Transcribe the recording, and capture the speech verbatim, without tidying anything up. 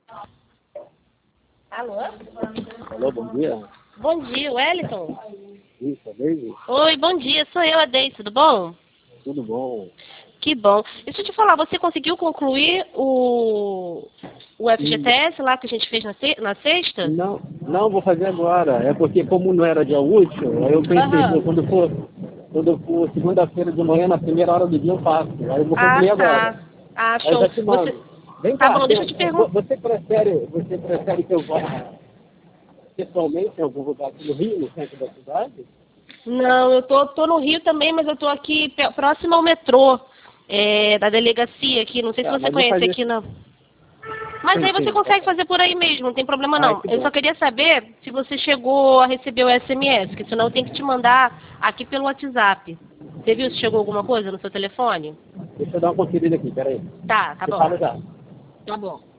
Alô? Alô, bom dia. Bom dia, Wellington. Isso, é Daisy? Oi, bom dia, sou eu, a Deise, tudo bom? Tudo bom? Que bom. Deixa eu te falar, você conseguiu concluir o, o F G T S lá que a gente fez na, se- na sexta? Não, não vou fazer agora. É porque como não era dia útil, aí eu pensei, Aham. pô, quando for, quando eu for segunda-feira de manhã, na primeira hora do dia eu faço. Aí eu vou Ah, concluir tá. agora. Ah, Aí eu show. já te Você... mando. Vem Tá cá, bom, deixa eu tem- te perguntar. você prefere, você prefere que eu vá pessoalmente em algum lugar aqui no Rio, no centro da cidade? Não, eu tô, tô no Rio também, mas eu tô aqui pe- próximo ao metrô, é, da delegacia aqui. Não sei se Tá, você mas vou conhece fazer. aqui, não. Mas Sim, aí você sim, tá consegue bom. fazer por aí mesmo, não tem problema Ai, não. que Eu só bom. queria saber se você chegou a receber o S M S, que senão eu tenho que te mandar aqui pelo WhatsApp. Você viu se chegou alguma coisa no seu telefone? Deixa eu dar uma conferida aqui, peraí. Tá, tá Você bom. fala já. Tá bom.